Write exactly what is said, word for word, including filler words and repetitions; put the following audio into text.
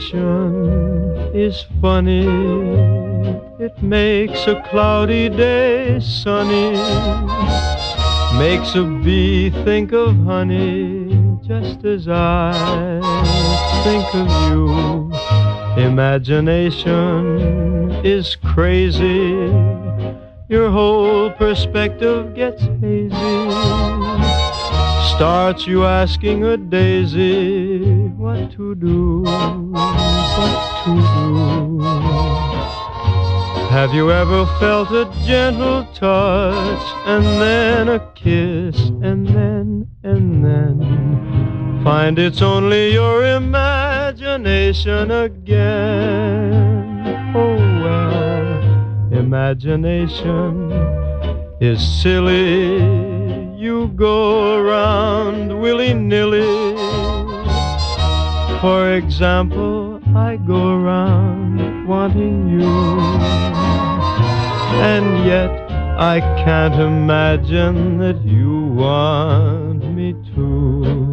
Imagination is funny. It makes a cloudy day sunny. Makes a bee think of honey, just as I think of you. Imagination is crazy. Your whole perspective gets hazy. Starts you asking a daisy what to do, what to do. Have you ever felt a gentle touch, and then a kiss, and then, and then find it's only your imagination again? Oh well, imagination is silly. You go around willy-nilly. For example, I go around wanting you, and yet I can't imagine that you want me to.